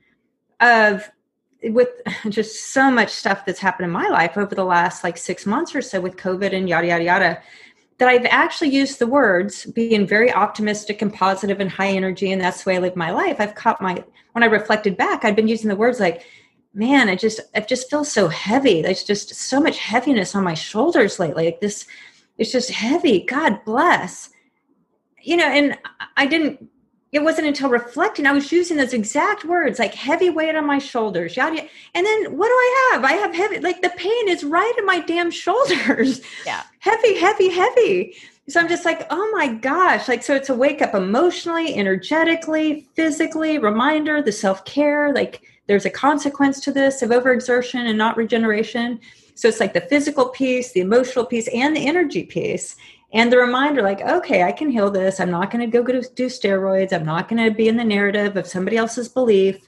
of, with just so much stuff that's happened in my life over the last like six months or so with COVID and yada, yada, yada, that I've actually used the words being very optimistic and positive and high energy. And that's the way I live my life. I've caught my, when I reflected back, I'd been using the words like, man, I just, I just feel so heavy. There's just so much heaviness on my shoulders lately. Like this, it's just heavy. God bless. You know, and I didn't, it wasn't until reflecting, I was using those exact words, like heavy weight on my shoulders. Yada, yada. And then what do I have? I have heavy, like the pain is right in my damn shoulders. Yeah. Heavy, heavy, heavy. So I'm just like, oh my gosh. Like, so it's a wake up emotionally, energetically, physically, reminder, the self-care, like there's a consequence to this of overexertion and not regeneration. So it's like the physical piece, the emotional piece, and the energy piece. And the reminder, like, okay, I can heal this. I'm not going to go do steroids. I'm not going to be in the narrative of somebody else's belief.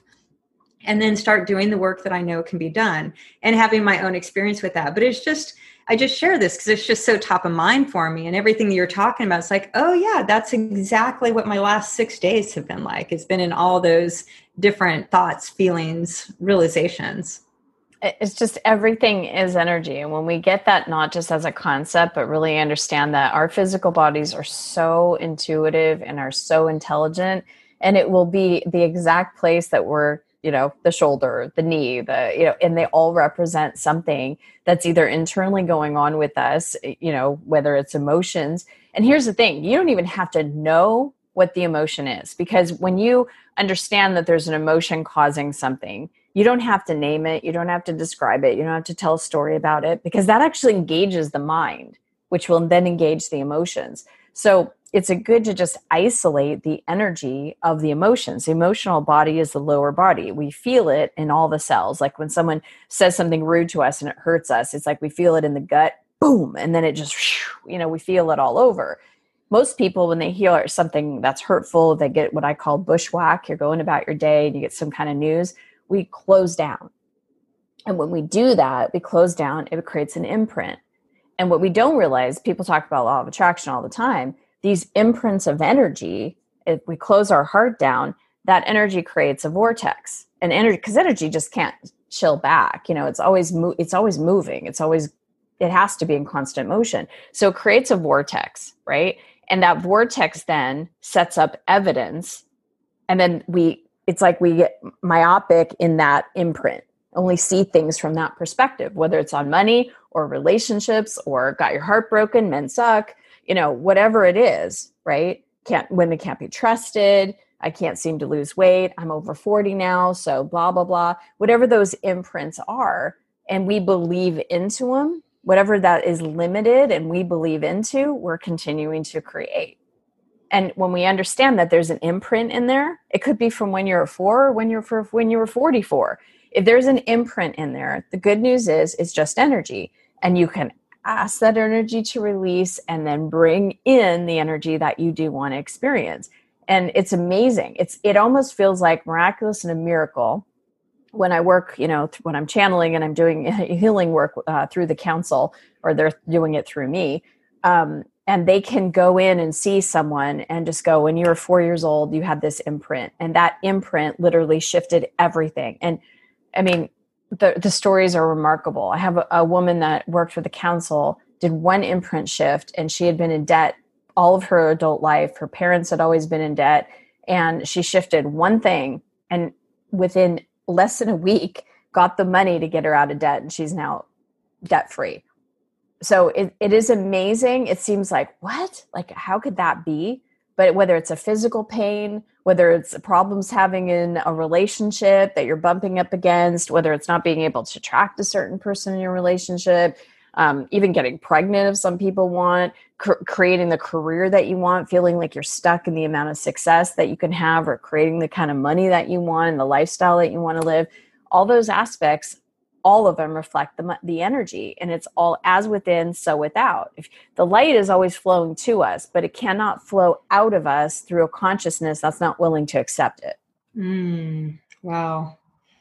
And then start doing the work that I know can be done and having my own experience with that. But it's just, I just share this because it's just so top of mind for me. And everything that you're talking about, it's like, oh yeah, that's exactly what my last six days have been like. It's been in all those different thoughts, feelings, realizations. It's just everything is energy. And when we get that, not just as a concept, but really understand that our physical bodies are so intuitive and are so intelligent, and it will be the exact place that we're, you know, the shoulder, the knee, the, you know, and they all represent something that's either internally going on with us, you know, whether it's emotions. And here's the thing, you don't even have to know what the emotion is, because when you understand that there's an emotion causing something, You don't have to name it. You don't have to describe it. You don't have to tell a story about it, because that actually engages the mind, which will then engage the emotions. So it's a good to just isolate the energy of the emotions. The emotional body is the lower body. We feel it in all the cells. Like when someone says something rude to us and it hurts us, it's like we feel it in the gut, boom, and then it just, you know, we feel it all over. Most people, when they hear something that's hurtful, they get what I call bushwhack. You're going about your day and you get some kind of news. We close down. And when we do that, we close down, it creates an imprint. And what we don't realize, people talk about law of attraction all the time, these imprints of energy, if we close our heart down, that energy creates a vortex. And energy, because energy just can't chill back. You know, it's always mo- it's always moving. It's always, it has to be in constant motion. So it creates a vortex, right? And that vortex then sets up evidence. And then we, it's like we get myopic in that imprint, only see things from that perspective, whether it's on money or relationships or got your heart broken, men suck, you know, whatever it is, right? Can't, women can't be trusted. I can't seem to lose weight. I'm over forty now. So blah, blah, blah, whatever those imprints are. And we believe into them, whatever that is limited and we believe into, we're continuing to create. And when we understand that there's an imprint in there, it could be from when you're four or when you're for when you were forty-four. If there's an imprint in there, the good news is it's just energy. And you can ask that energy to release and then bring in the energy that you do want to experience. And it's amazing. It's it almost feels like miraculous and a miracle when I work, you know, when I'm channeling and I'm doing healing work uh, through the council, or they're doing it through me. Um, and they can go in and see someone and just go, when you were four years old, you had this imprint, and that imprint literally shifted everything. And I mean, the, the stories are remarkable. I have a, a woman that worked for the council, did one imprint shift, and she had been in debt all of her adult life. Her parents had always been in debt, and she shifted one thing, and within less than a week got the money to get her out of debt, and she's now debt free. So it, it is amazing. It seems like, what? Like, how could that be? But whether it's a physical pain, whether it's problems having in a relationship that you're bumping up against, whether it's not being able to attract a certain person in your relationship, um, even getting pregnant if some people want, cr- creating the career that you want, feeling like you're stuck in the amount of success that you can have, or creating the kind of money that you want and the lifestyle that you want to live, all those aspects, all of them reflect the, the energy, and it's all as within, so without. If the light is always flowing to us, but it cannot flow out of us through a consciousness that's not willing to accept it. Mm, wow.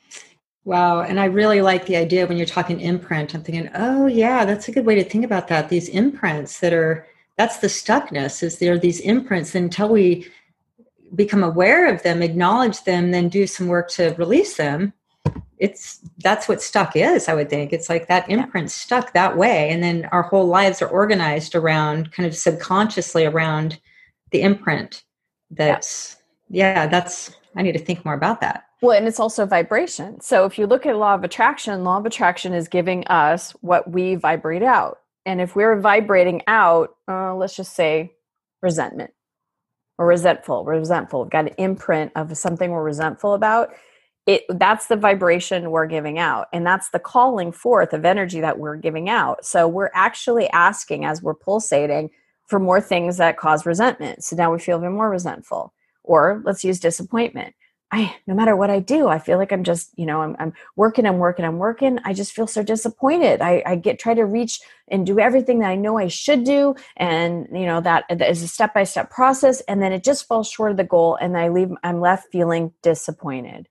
Wow. And I really like the idea when you're talking imprint, I'm thinking, oh yeah, that's a good way to think about that. These imprints that are, that's the stuckness, is there are these imprints, and until we become aware of them, acknowledge them, then do some work to release them, it's, that's what stuck is, I would think. It's like that imprint yeah. stuck that way. And then our whole lives are organized around, kind of subconsciously around the imprint. That's, yeah, yeah that's, I need to think more about that. Well, and it's also vibration. So if you look at law of attraction, law of attraction is giving us what we vibrate out. And if we're vibrating out, uh, let's just say resentment, or resentful, we're resentful, we've got an imprint of something we're resentful about, it, that's the vibration we're giving out. And that's the calling forth of energy that we're giving out. So we're actually asking, as we're pulsating, for more things that cause resentment. So now we feel even more resentful. Or let's use disappointment. I, no matter what I do, I feel like I'm just, you know, I'm, I'm working, I'm working, I'm working. I just feel so disappointed. I, I get, try to reach and do everything that I know I should do. And, you know, that is a step-by-step process. And then it just falls short of the goal. And I leave, I'm left feeling disappointed.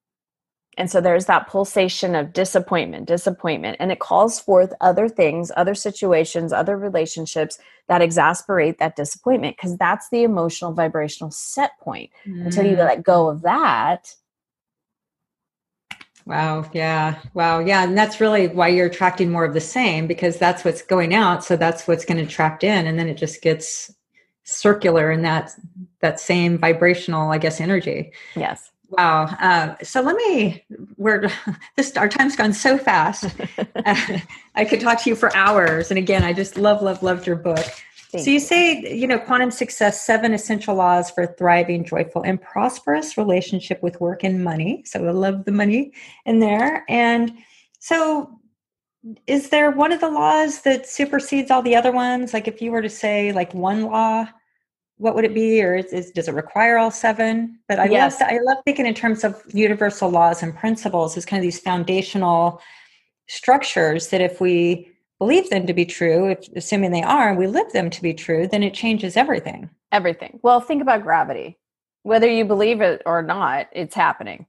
And so there's that pulsation of disappointment, disappointment, and it calls forth other things, other situations, other relationships that exasperate that disappointment, because that's the emotional vibrational set point. Mm. Until you let go of that. Wow. Yeah. Wow. Yeah. And that's really why you're attracting more of the same, because that's what's going out. So that's what's going to attract in. And then it just gets circular in that, that same vibrational, I guess, energy. Yes. Wow. Uh, so let me, we're, this, our time's gone so fast. uh, I could talk to you for hours. And again, I just love, love, loved your book. Thank so you, you say, you know, quantum success, seven essential laws for thriving, joyful, and prosperous relationship with work and money. So I love the money in there. And so is there one of the laws that supersedes all the other ones? Like if you were to say like one law, what would it be? Or is, is, does it require all seven? But I love Yes. that. I love thinking in terms of universal laws and principles as kind of these foundational structures that if we believe them to be true, if, assuming they are, and we live them to be true, then it changes everything. Everything. Well, think about gravity. Whether you believe it or not, it's happening,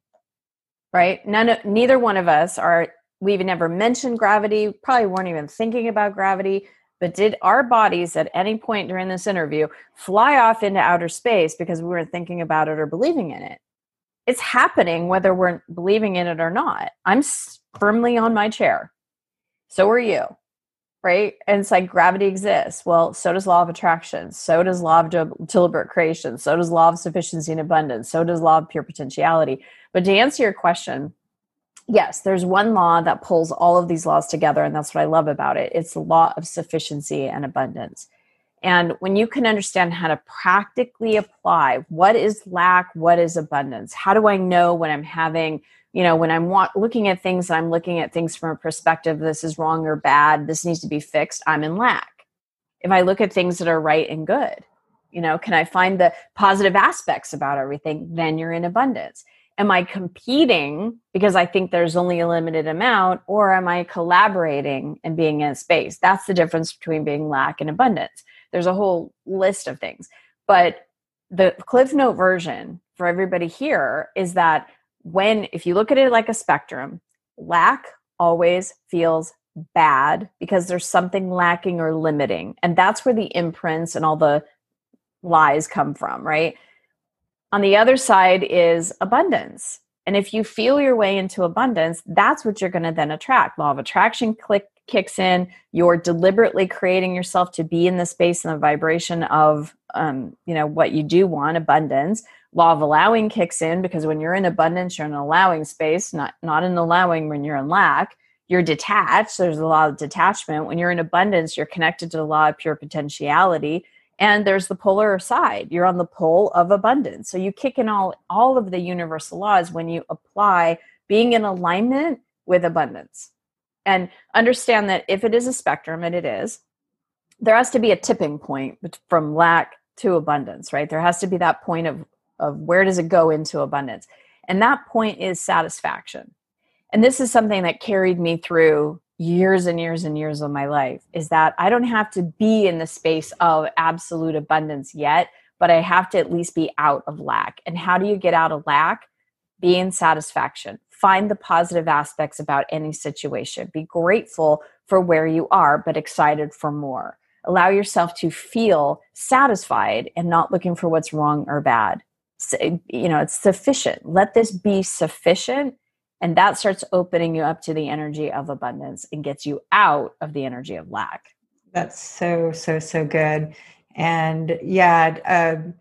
right? None of, neither one of us are, we've never mentioned gravity, probably weren't even thinking about gravity, but did our bodies at any point during this interview fly off into outer space because we weren't thinking about it or believing in it? It's happening whether we're believing in it or not. I'm firmly on my chair. So are you, right? And it's like gravity exists. Well, so does law of attraction. So does law of deliberate creation. So does law of sufficiency and abundance. So does law of pure potentiality. But to answer your question, yes, there's one law that pulls all of these laws together, and that's what I love about it. It's the law of sufficiency and abundance. And when you can understand how to practically apply what is lack, what is abundance, how do I know when I'm having, you know, when I'm wa- looking at things and I'm looking at things from a perspective, this is wrong or bad, this needs to be fixed, I'm in lack. If I look at things that are right and good, you know, can I find the positive aspects about everything? Then you're in abundance. Am I competing because I think there's only a limited amount, or am I collaborating and being in space? That's the difference between being lack and abundance. There's a whole list of things. But the Cliff Note version for everybody here is that when, if you look at it like a spectrum, lack always feels bad because there's something lacking or limiting. And that's where the imprints and all the lies come from, right? On the other side is abundance. And if you feel your way into abundance, that's what you're going to then attract. Law of attraction click, kicks in. You're deliberately creating yourself to be in the space and the vibration of, um, you know, what you do want, abundance. Law of allowing kicks in because when you're in abundance, you're in an allowing space, not, not in allowing when you're in lack. You're detached. There's a law of detachment. When you're in abundance, you're connected to the law of pure potentiality. And there's the polar side. You're on the pole of abundance. So you kick in all, all of the universal laws when you apply being in alignment with abundance. And understand that if it is a spectrum, and it is, there has to be a tipping point from lack to abundance, right? There has to be that point of, of where does it go into abundance? And that point is satisfaction. And this is something that carried me through years and years and years of my life, is that I don't have to be in the space of absolute abundance yet, but I have to at least be out of lack. And how do you get out of lack? Be in satisfaction. Find the positive aspects about any situation. Be grateful for where you are, but excited for more. Allow yourself to feel satisfied and not looking for what's wrong or bad. So, you know, it's sufficient. Let this be sufficient. And that starts opening you up to the energy of abundance and gets you out of the energy of lack. That's so, so, so good. And yeah, uh,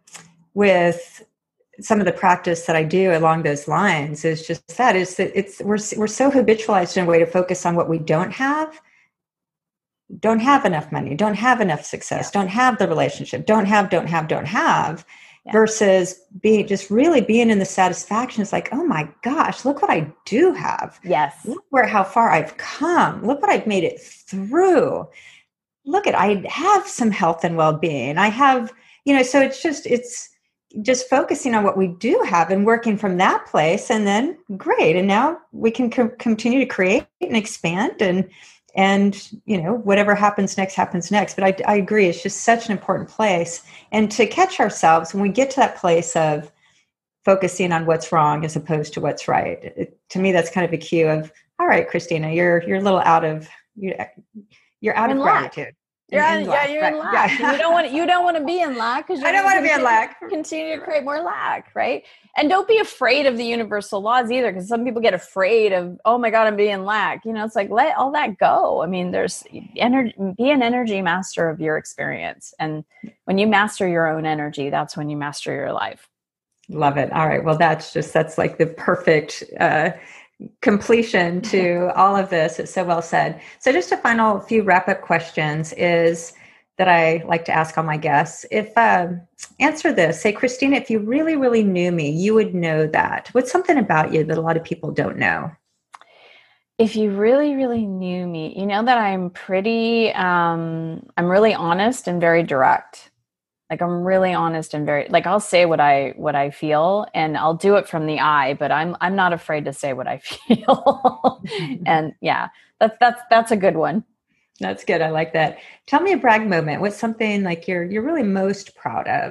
with some of the practice that I do along those lines is just that is that it's, we're, we're so habitualized in a way to focus on what we don't have, don't have enough money, don't have enough success, yeah. don't have the relationship, don't have, don't have, don't have. Yeah. Versus being just really being in the satisfaction. It's like, oh my gosh, look what I do have. Yes. Look where, how far I've come. Look what I've made it through. Look at, I have some health and well-being. I have, you know, so it's just, it's just focusing on what we do have and working from that place. And then great. And now we can co- continue to create and expand and, And, you know, whatever happens next happens next. But I, I agree. It's just such an important place. And to catch ourselves when we get to that place of focusing on what's wrong as opposed to what's right. It, to me, that's kind of a cue of, all right, Christina, you're you're a little out of you're, you're out in of lack. gratitude. You're in, in yeah, you're right. in lack. Yeah. You don't want to, you don't want to be in lack because I don't want to be in lack. Continue to create more lack, right? And don't be afraid of the universal laws either, because some people get afraid of, oh my God, I'm being lack. You know, it's like let all that go. I mean, there's energy. Be an energy master of your experience, and when you master your own energy, that's when you master your life. Love it. All right. Well, that's just that's like the perfect. Uh, completion to all of this. It's so well said. So just a final few wrap-up questions is, that I like to ask all my guests. If uh, answer this, say, Christina, if you really, really knew me, you would know that. What's something about you that a lot of people don't know? If you really, really knew me, you know that I'm pretty, um, I'm really honest and very direct. Like I'm really honest and very, like I'll say what I, what I feel, and I'll do it from the eye, but I'm, I'm not afraid to say what I feel. And yeah, that's, that's, that's a good one. That's good. I like that. Tell me a brag moment. What's something like you're, you're really most proud of?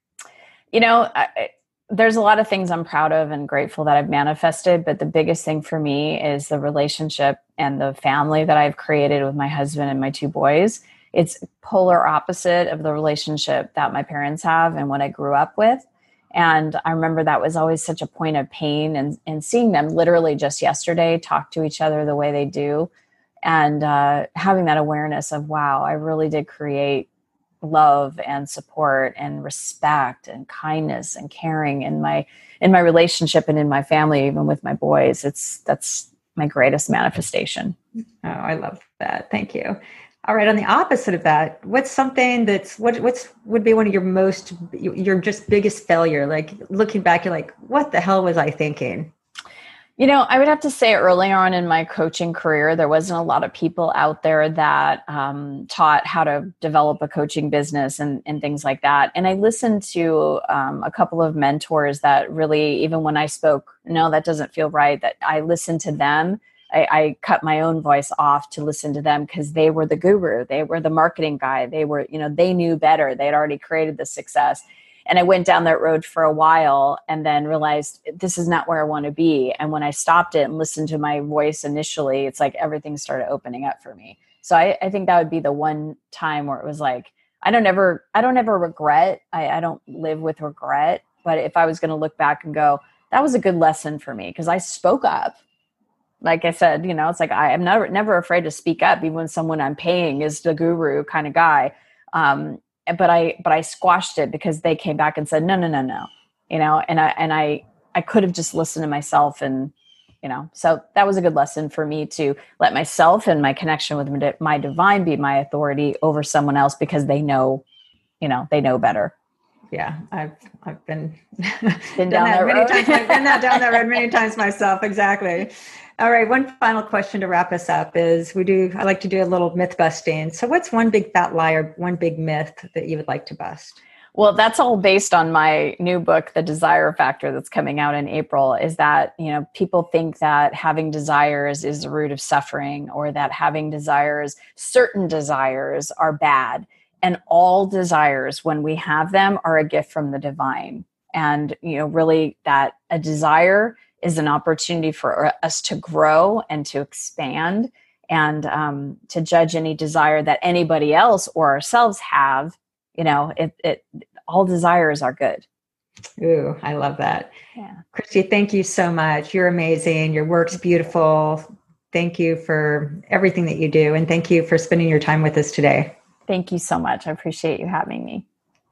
You know, I, there's a lot of things I'm proud of and grateful that I've manifested, but the biggest thing for me is the relationship and the family that I've created with my husband and my two boys. It's polar opposite of the relationship that my parents have and what I grew up with. And I remember that was always such a point of pain, and, and seeing them literally just yesterday talk to each other the way they do. And uh, having that awareness of, wow, I really did create love and support and respect and kindness and caring in my in my relationship and in my family, even with my boys. It's that's my greatest manifestation. Oh, I love that. Thank you. All right. On the opposite of that, what's something that's what what's would be one of your most your just biggest failure? Like looking back, you're like, what the hell was I thinking? You know, I would have to say earlier on in my coaching career, there wasn't a lot of people out there that um, taught how to develop a coaching business and, and things like that. And I listened to um, a couple of mentors that really, even when I spoke, no, that doesn't feel right, that I listened to them. I, I cut my own voice off to listen to them because they were the guru. They were the marketing guy. They were, you know, they knew better. They had already created the success. And I went down that road for a while and then realized this is not where I want to be. And when I stopped it and listened to my voice initially, it's like everything started opening up for me. So I, I think that would be the one time where it was like, I don't ever, I don't ever regret. I, I don't live with regret. But if I was going to look back and go, that was a good lesson for me because I spoke up. Like I said, you know, it's like I am never, never afraid to speak up, even when someone I'm paying is the guru kind of guy. Um, But I, but I squashed it because they came back and said, no, no, no, no, you know, and I, and I, I could have just listened to myself and, you know, so that was a good lesson for me to let myself and my connection with my divine be my authority over someone else because they know, you know, they know better. Yeah. I've, I've been, been down that, that many road. times. I've been down that road many times myself. Exactly. All right. One final question to wrap us up is we do, I like to do a little myth busting. So what's one big fat lie or one big myth that you would like to bust? Well, that's all based on my new book, The Desire Factor, that's coming out in April, is that, you know, people think that having desires is the root of suffering, or that having desires, certain desires are bad. And all desires, when we have them, are a gift from the divine. And, you know, really that a desire is an opportunity for us to grow and to expand, and um, to judge any desire that anybody else or ourselves have. You know, it, it all desires are good. Ooh, I love that. Yeah. Christy, thank you so much. You're amazing. Your work's beautiful. Thank you for everything that you do. And thank you for spending your time with us today. Thank you so much. I appreciate you having me.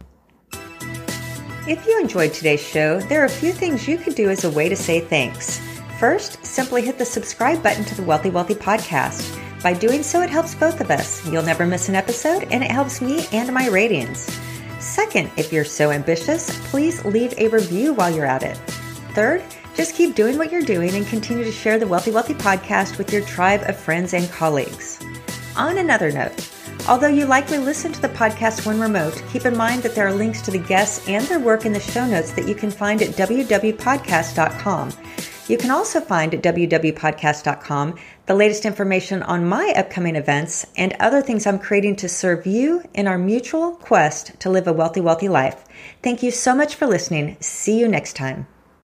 If you enjoyed today's show, there are a few things you could do as a way to say thanks. First, simply hit the subscribe button to the Wealthy Wealthy podcast. By doing so, it helps both of us. You'll never miss an episode, and it helps me and my ratings. Second, if you're so ambitious, please leave a review while you're at it. Third, just keep doing what you're doing and continue to share the Wealthy Wealthy podcast with your tribe of friends and colleagues. On another note, although you likely listen to the podcast when remote, keep in mind that there are links to the guests and their work in the show notes that you can find at w w podcast dot com. You can also find at w w podcast dot com the latest information on my upcoming events and other things I'm creating to serve you in our mutual quest to live a wealthy, wealthy life. Thank you so much for listening. See you next time.